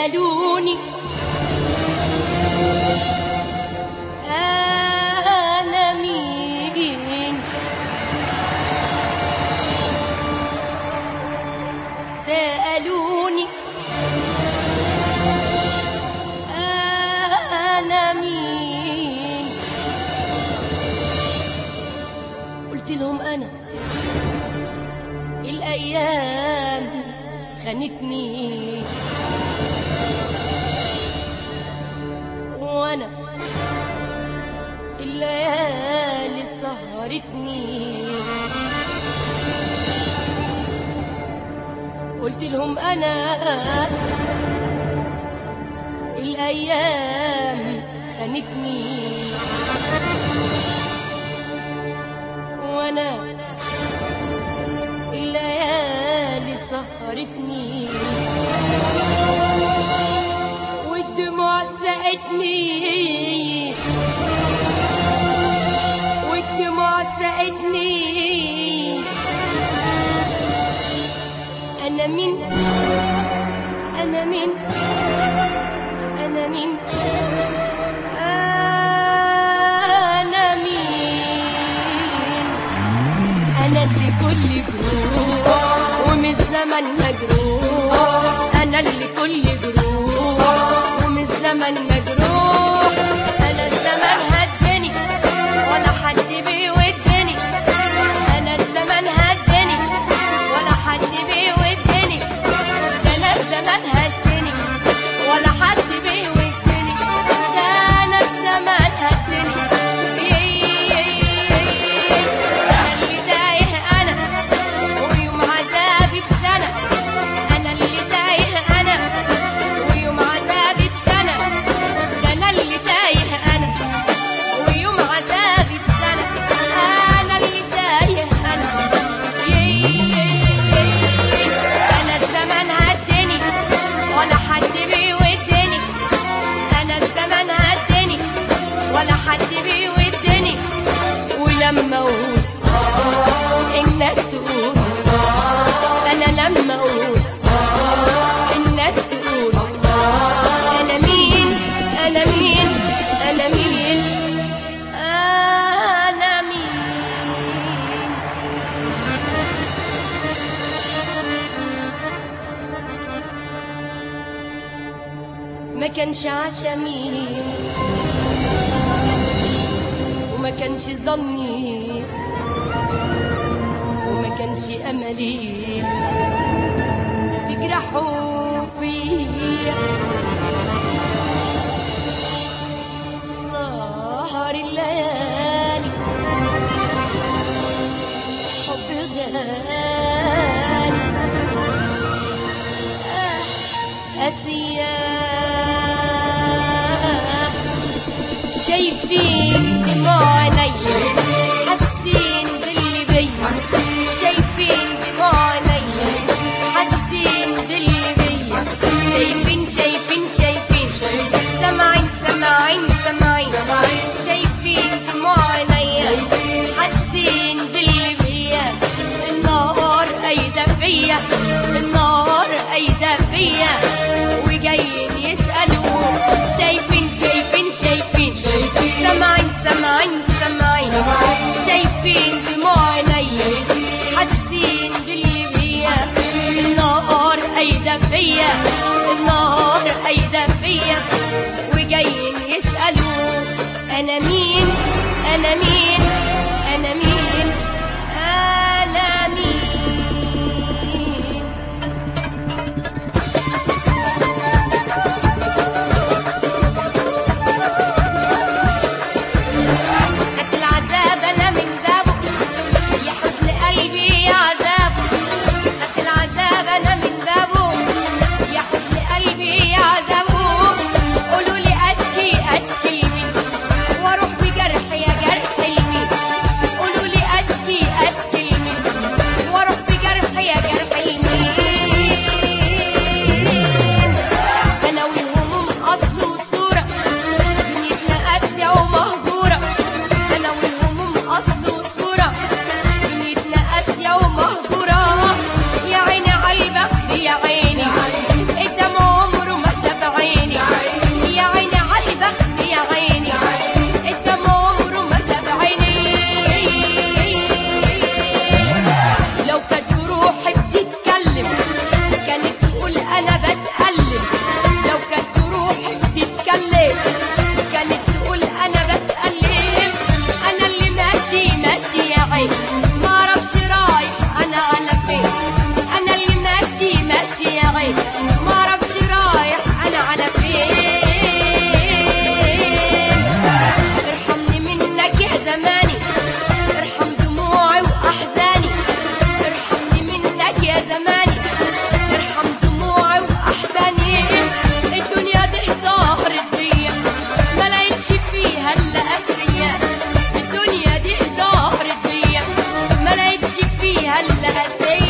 سألوني أنا مين، سألوني أنا مين، قلت لهم أنا الأيام خانتني، وأنا الليالي سهرتني، قلت لهم أنا الأيام خانتني، وأنا الليالي سهرتني، والدموع سقتني، والدموع سقتني. أنا مين، أنا مين، أنا مين، أنا مين، أنا اللي كل جروح ومن الزمن مجروح، أنا اللي كل جروح ومن الزمن مجروح، أنا الزمن هدني ولا حد بيودني، أنا الزمن هدني ولا حد بيودني، ده أنا الزمن هدني ولا حد بيودني، ده أنا الزمن هدني. أنا اللي تايه أنا ويوم عذابي بسنة، أنا اللي تايه أنا ويوم عذابي بسنة، ده أنا اللي تايه أنا ويوم عذابي بسنة، أنا اللي تايه أنا. أنا الزمن هدني ولا حد بيودني، أنا الزمن هدني ولا حد بيودني، ولما أقول الناس تقول، أنا لما أقول الناس تقول أنا مين، أنا مين، أنا مين، أنا مين. ما كانش عشمي وما كانش ظني وما كانش أملي تجرحوا فيا، سهر الليالي حب غالي قاسية، شايفين دموع عينيا حاسين باللي بيا، شايفين دموع عينيا حاسين باللي بيا، شايفين شايفين شايفين سامعين سامعين سامعين، شايفين دموع عينيا حاسين باللي بيا، النار قايدة فيا، النار قايدة فيا، وجايين يسألوا شايفين شايفين شايفين سامعين سامعين سامعين، شايفين دموع عينيا حاسين باللي بيا، النار قايدة فيا، النار قايدة فيا، وجايين يسألوا أنا مين، أنا مين، أنا مين، أنا مين. خدت العذاب أنا من بابه هلا قاسية